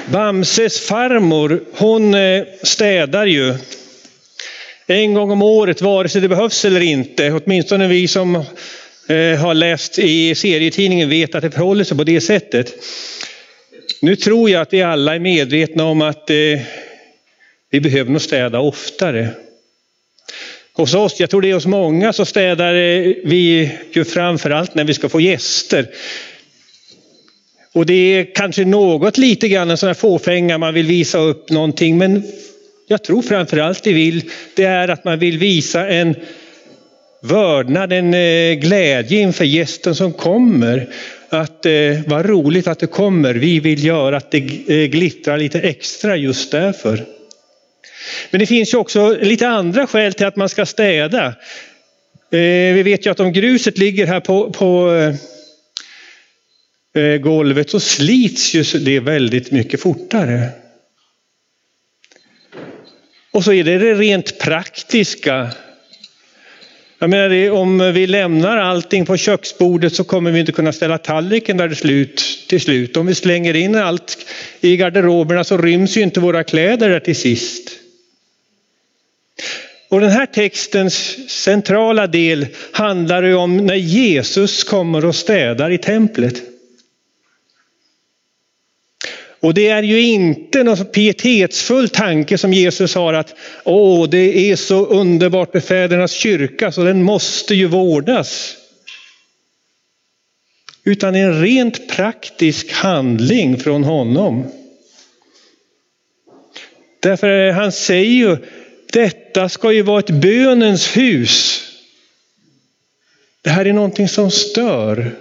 Bamses farmor, hon städar ju en gång om året, vare sig det behövs eller inte. Åtminstone vi som har läst i serietidningen vet att det förhåller sig på det sättet. Nu tror jag att vi alla är medvetna om att vi behöver nog städa oftare. Hos oss, jag tror det är hos många, så städar vi ju framförallt när vi ska få gäster. Och det är kanske något lite grann en sån här fåfänga, man vill visa upp någonting. Men jag tror framförallt det är att man vill visa en vördnad, en glädje inför gästen som kommer. Att vad roligt att det kommer, vi vill göra att det glittrar lite extra just därför. Men det finns ju också lite andra skäl till att man ska städa. Vi vet ju att om gruset ligger här på golvet så slits ju det väldigt mycket fortare. Och så är det rent praktiska. Jag menar, om vi lämnar allting på köksbordet så kommer vi inte kunna ställa tallriken där till slut. Om vi slänger in allt i garderoberna så ryms ju inte våra kläder där till sist. Och den här textens centrala del handlar ju om när Jesus kommer och städar i templet. Och det är ju inte någon pietetsfull tanke som Jesus har att det är så underbart med fädernas kyrka så den måste ju vårdas. Utan en rent praktisk handling från honom. Därför han säger ju, detta ska ju vara ett bönens hus. Det här är någonting som stör.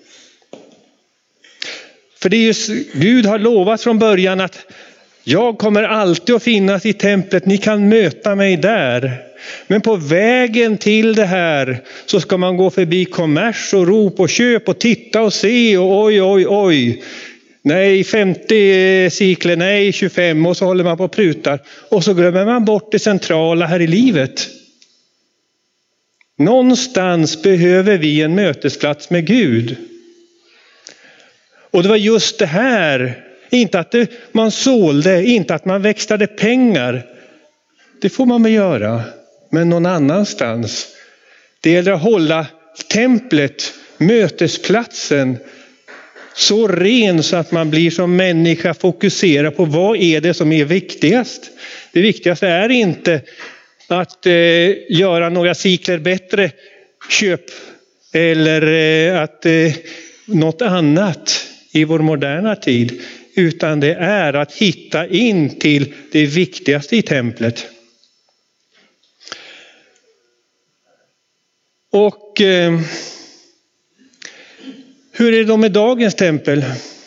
För det är ju, Gud har lovat från början att jag kommer alltid att finnas i templet. Ni kan möta mig där. Men på vägen till det här så ska man gå förbi kommers och rop och köp och titta och se och oj. Nej, 50 sikler, nej 25 och så håller man på och prutar. Och så glömmer man bort det centrala här i livet. Någonstans behöver vi en mötesplats med Gud. Och det var just det här, inte att man sålde, inte att man växlade pengar. Det får man väl göra, men någon annanstans. Det gäller att hålla templet, mötesplatsen, så ren så att man blir som människa fokuserad på vad är det som är viktigast. Det viktigaste är inte att göra några sikler bättre köp eller att något annat i vår moderna tid, utan det är att hitta in till det viktigaste i templet. Och hur är det då med dagens tempel?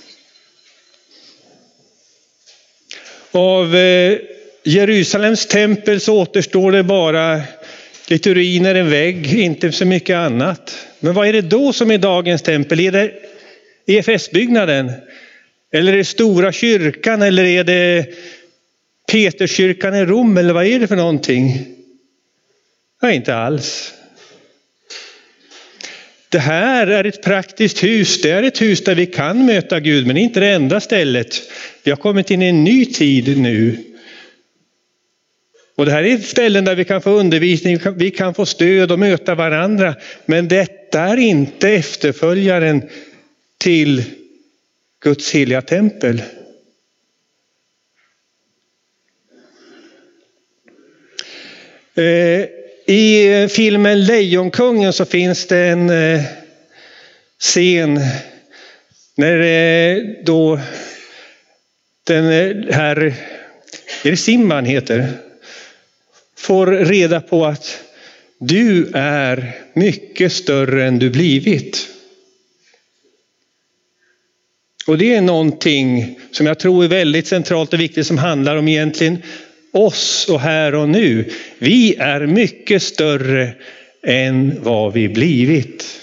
Av Jerusalems tempel så återstår det bara lite ruiner, en vägg, inte så mycket annat. Men vad är det då som är dagens tempel? Är det EFS-byggnaden? Eller är det stora kyrkan? Eller är det Peterskyrkan i Rom? Eller vad är det för någonting? Ja, inte alls. Det här är ett praktiskt hus. Det är ett hus där vi kan möta Gud, men inte det enda stället. Vi har kommit in i en ny tid nu. Och det här är ett ställe där vi kan få undervisning, vi kan få stöd och möta varandra. Men detta är inte efterföljaren till Guds heliga tempel. I filmen Lejonkungen så finns det en scen när då den här, är det Simban heter, får reda på att du är mycket större än du blivit. Och det är någonting som jag tror är väldigt centralt och viktigt, som handlar om egentligen oss och här och nu. Vi är mycket större än vad vi blivit.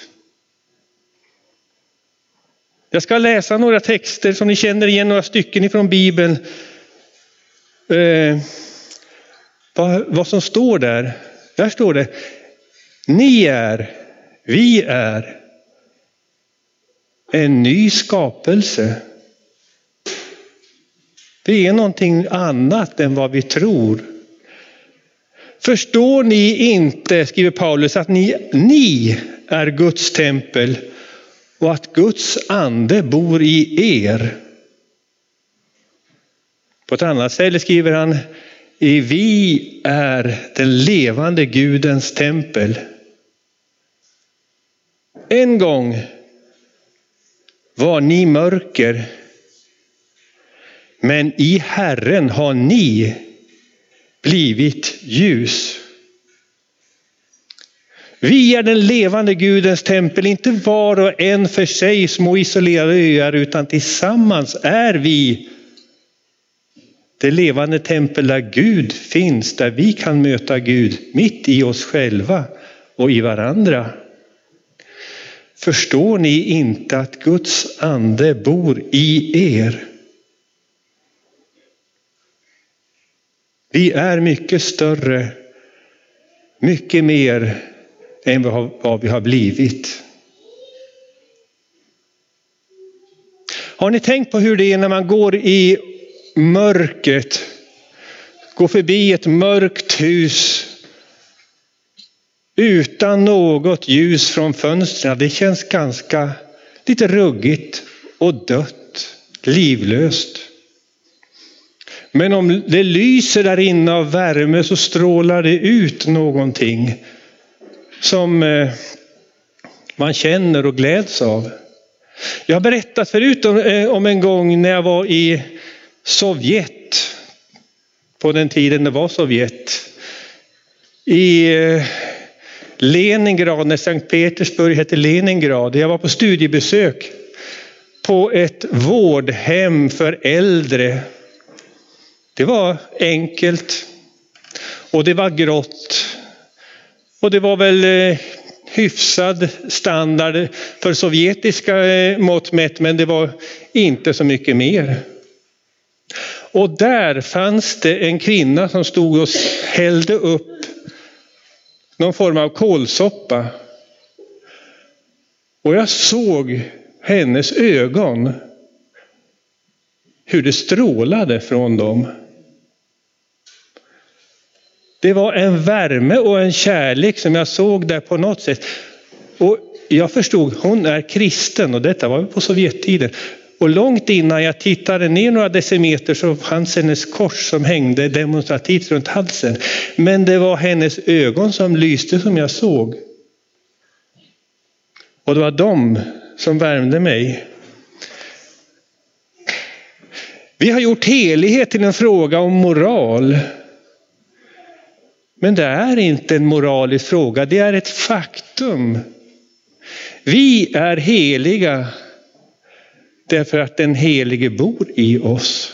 Jag ska läsa några texter som ni känner igen, några stycken ifrån Bibeln. Vad som står där. Där står det: vi är en ny skapelse. Vi är någonting annat än vad vi tror. Förstår ni inte, skriver Paulus, att ni är Guds tempel och att Guds ande bor i er? På ett annat ställe skriver han: vi är den levande Gudens tempel. En gång var ni mörker, men i Herren har ni blivit ljus. Vi är den levande Gudens tempel, inte var och en för sig små isolerade öar, utan tillsammans är vi det levande tempel där Gud finns, där vi kan möta Gud mitt i oss själva och i varandra. Förstår ni inte att Guds ande bor i er? Vi är mycket större, mycket mer än vad vi har blivit. Har ni tänkt på hur det är när man går i mörkret, går förbi ett mörkt hus utan något ljus från fönstren? Det känns ganska lite ruggigt och dött, livlöst. Men om det lyser där inne av värme så strålar det ut någonting som man känner och gläds av. Jag har berättat förut om en gång när jag var i Sovjet, på den tiden det var Sovjet, i Leningrad, när Sankt Petersburg hette Leningrad. Jag var på studiebesök på ett vårdhem för äldre. Det var enkelt och det var grått och det var väl hyfsad standard för sovjetiska mått mätt, men det var inte så mycket mer. Och där fanns det en kvinna som stod och hällde upp någon form av kolsoppa. Och jag såg hennes ögon, hur det strålade från dem. Det var en värme och en kärlek som jag såg där på något sätt. Och jag förstod, hon är kristen, och detta var på Sovjettiden. Och långt innan jag tittade ner några decimeter så fanns hennes kors som hängde demonstrativt runt halsen. Men det var hennes ögon som lyste som jag såg. Och det var de som värmde mig. Vi har gjort helighet till en fråga om moral. Men det är inte en moralisk fråga, det är ett faktum. Vi är heliga därför att den helige bor i oss.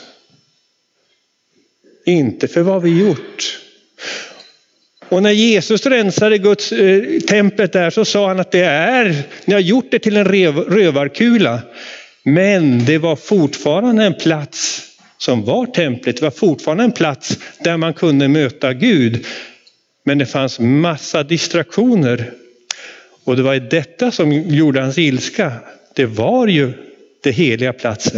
Inte för vad vi gjort. Och när Jesus rensade Guds templet där så sa han att ni har gjort det till en rövarkula. Men det var fortfarande en plats som var templet. Det var fortfarande en plats där man kunde möta Gud. Men det fanns massa distraktioner. Och det var detta som gjorde hans ilska. Det var ju den heliga platsen.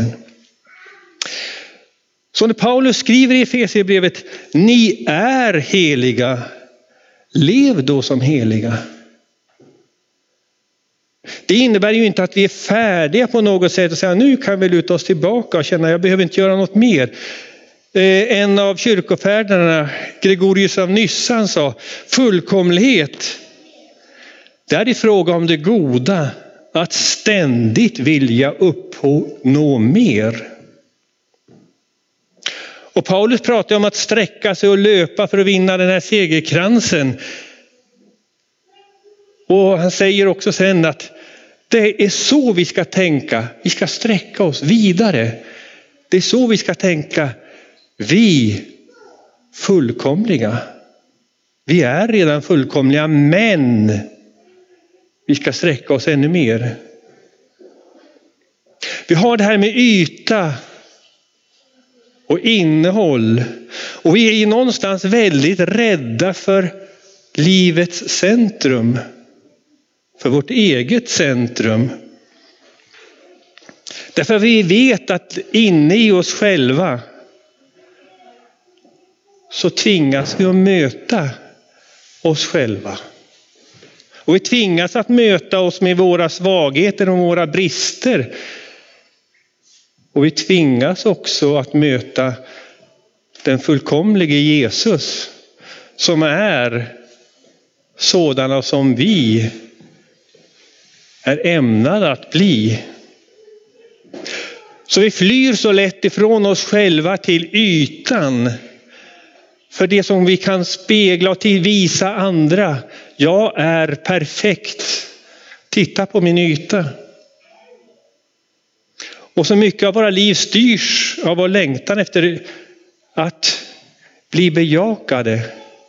Så när Paulus skriver i Efesierbrevet: ni är heliga, lev då som heliga. Det innebär ju inte att vi är färdiga på något sätt och säger nu kan vi luta oss tillbaka och känna jag behöver inte göra något mer. En av kyrkofäderna, Gregorius av Nyssan, sa fullkomlighet, det är i fråga om det goda, att ständigt vilja uppnå mer. Och Paulus pratar om att sträcka sig och löpa för att vinna den här segerkransen. Och han säger också sen att det är så vi ska tänka. Vi ska sträcka oss vidare. Det är så vi ska tänka. Vi fullkomliga. Vi är redan fullkomliga, men vi ska sträcka oss ännu mer. Vi har det här med yta och innehåll. Och vi är någonstans väldigt rädda för livets centrum. För vårt eget centrum. Därför vi vet att inne i oss själva så tvingas vi att möta oss själva. Och vi tvingas att möta oss med våra svagheter och våra brister. Och vi tvingas också att möta den fullkomlige Jesus som är sådana som vi är ämnade att bli. Så vi flyr så lätt ifrån oss själva till ytan. För det som vi kan spegla och visa andra. Jag är perfekt. Titta på min yta. Och så mycket av våra liv styrs av vår längtan efter att bli bejakade.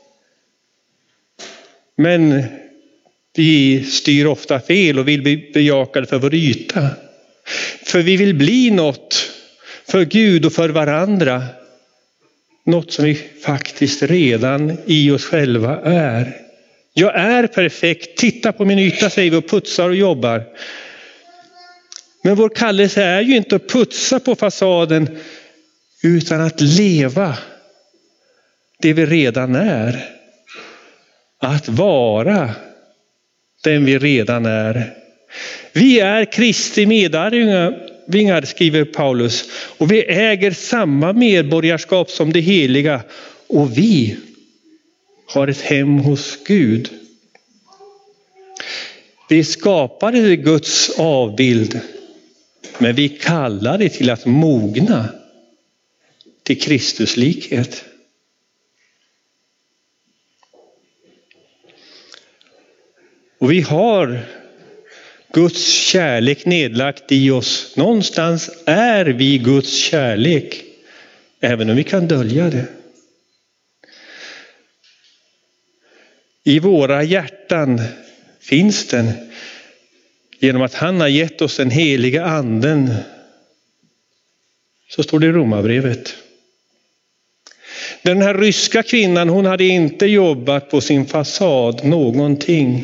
Men vi styr ofta fel och vill bli bejakade för vår yta. För vi vill bli något för Gud och för varandra. Något som vi faktiskt redan i oss själva är. Jag är perfekt. Titta på min yta, säger vi, och putsar och jobbar. Men vår kallelse är ju inte att putsa på fasaden utan att leva det vi redan är. Att vara den vi redan är. Vi är Kristi medarvingar, skriver Paulus. Och vi äger samma medborgarskap som det heliga. Och vi har ett hem hos Gud. Vi skapade i Guds avbild. Men vi kallar det till att mogna till Kristuslikhet. Och vi har Guds kärlek nedlagt i oss. Någonstans är vi Guds kärlek. Även om vi kan dölja det. I våra hjärtan finns den. Genom att han har gett oss den heliga anden. Så står det i Romarbrevet. Den här ryska kvinnan, hon hade inte jobbat på sin fasad någonting.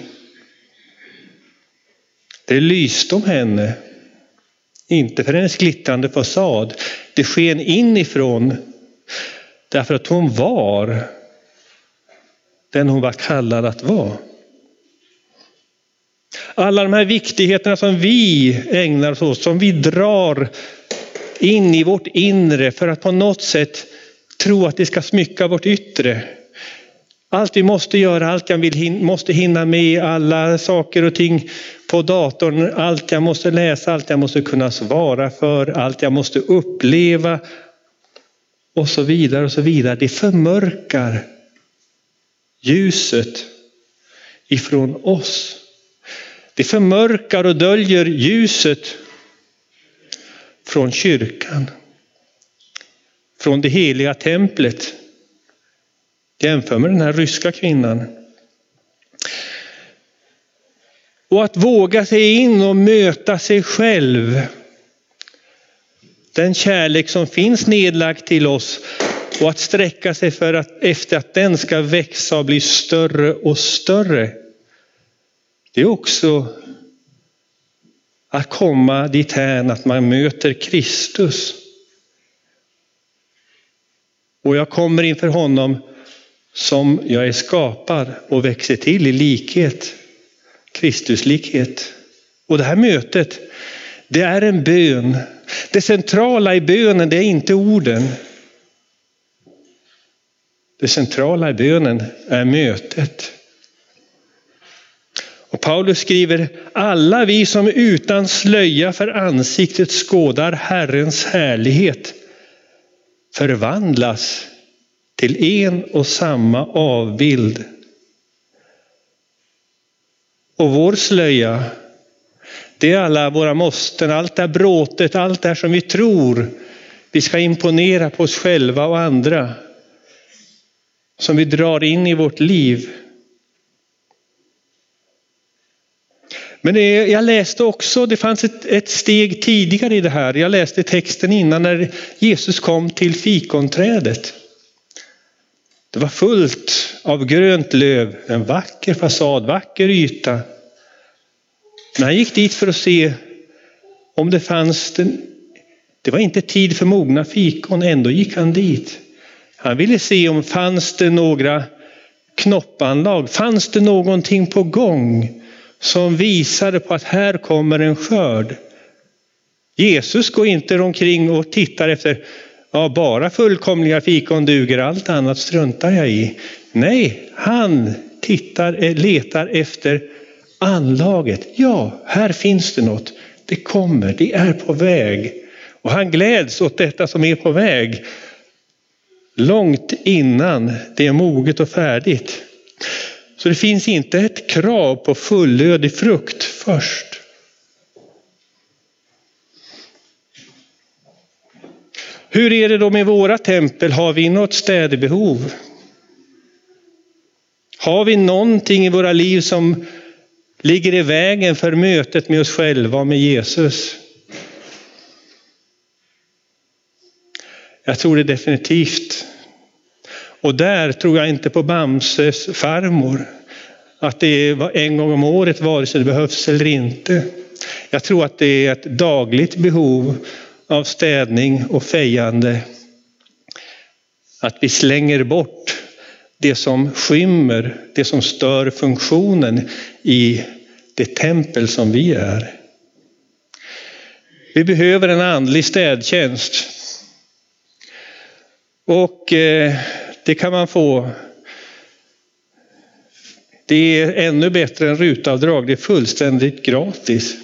Det lyste om henne. Inte för hennes glittrande fasad. Det sken inifrån. Därför att hon var den hon var kallad att vara. Alla de här viktigheterna som vi ägnar oss åt, som vi drar in i vårt inre för att på något sätt tro att det ska smycka vårt yttre. Allt vi måste göra, allt jag måste hinna med, alla saker och ting på datorn, allt jag måste läsa, allt jag måste kunna svara för, allt jag måste uppleva och så vidare och så vidare. Det förmörkar ljuset ifrån oss. Det förmörkar och döljer ljuset från kyrkan. Från det heliga templet. Jämför med den här ryska kvinnan. Och att våga sig in och möta sig själv. Den kärlek som finns nedlagd till oss. Och att sträcka sig efter att den ska växa och bli större och större. Det är också att komma dithän att man möter Kristus. Och jag kommer inför honom som jag är skapad och växer till i likhet. Kristuslikhet. Och det här mötet, det är en bön. Det centrala i bönen, det är inte orden. Det centrala i bönen är mötet. Och Paulus skriver, alla vi som utan slöja för ansiktet skådar Herrens härlighet förvandlas till en och samma avbild. Och vår slöja, det är alla våra måsten, allt det bråtet, allt det som vi tror vi ska imponera på oss själva och andra. Som vi drar in i vårt liv. Men jag läste också, det fanns ett steg tidigare i det här. Jag läste texten innan när Jesus kom till fikonträdet. Det var fullt av grönt löv, en vacker fasad, vacker yta. Men han gick dit för att se om det fanns det var inte tid för mogna fikon, ändå gick han dit. Han ville se om fanns det några knoppanlag, fanns det någonting på gång som visade på att här kommer en skörd. Jesus går inte omkring och tittar efter, bara fullkomliga fikon duger, allt annat struntar jag i. Nej, han letar efter anlaget. Ja, här finns det något. Det kommer, det är på väg. Och han gläds åt detta som är på väg. Långt innan det är moget och färdigt. Så det finns inte ett krav på fullödig frukt först. Hur är det då med våra tempel? Har vi något städbehov? Har vi någonting i våra liv som ligger i vägen för mötet med oss själva och med Jesus? Jag tror det definitivt. Och där tror jag inte på Bamses farmor. Att det var en gång om året vare sig det behövs eller inte. Jag tror att det är ett dagligt behov av städning och fejande. Att vi slänger bort det som skymmer, det som stör funktionen i det tempel som vi är. Vi behöver en andlig städtjänst. Och det kan man få. Det är ännu bättre än rutavdrag. Det är fullständigt gratis.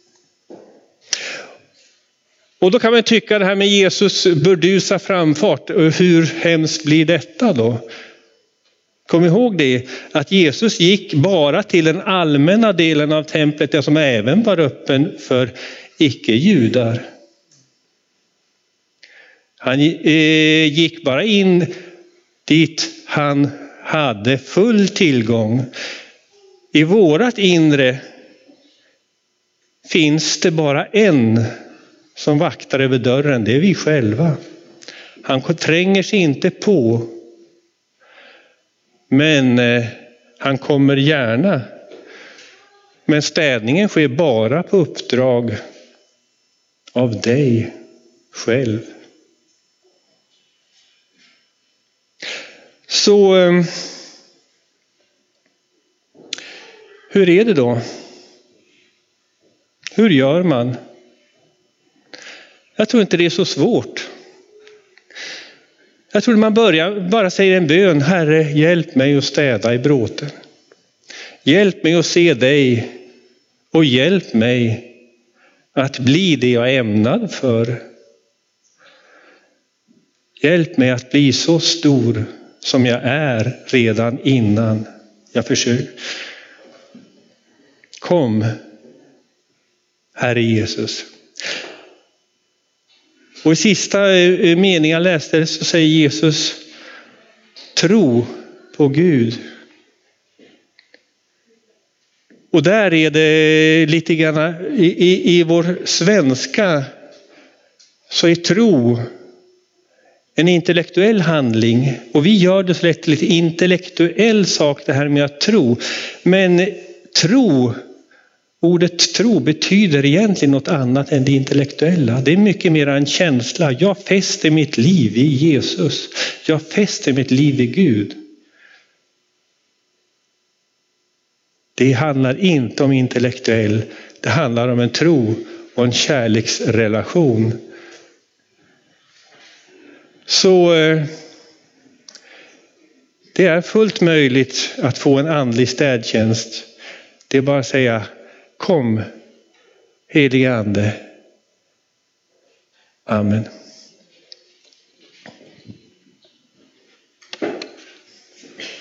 Och då kan man tycka det här med Jesus burdusa framfart. Hur hemskt blir detta då? Kom ihåg det, att Jesus gick bara till den allmänna delen av templet, det som även var öppen för icke-judar. Han gick bara in dit han hade full tillgång. I vårat inre finns det bara en som vaktar över dörren, det är vi själva. Han tränger sig inte på. Men han kommer gärna. Men städningen sker bara på uppdrag av dig själv. Så hur är det då? Hur gör man? Jag tror inte det är så svårt. Jag tror man bara säger en bön. Herre, hjälp mig att städa i bråten. Hjälp mig att se dig. Och hjälp mig att bli det jag är ämnad för. Hjälp mig att bli så stor som jag är redan innan jag försöker. Kom, Herre Jesus. Och i sista meningen jag läste så säger Jesus, tro på Gud. Och där är det lite grann i vår svenska så är tro en intellektuell handling. Och vi gör det så lätt lite intellektuell sak det här med att tro. Men ordet tro betyder egentligen något annat än det intellektuella. Det är mycket mer en känsla. Jag fäster mitt liv i Jesus. Jag fäster mitt liv i Gud. Det handlar inte om intellektuell. Det handlar om en tro och en kärleksrelation. Så det är fullt möjligt att få en andlig städtjänst. Det är bara att säga, kom, helige Ande. Amen.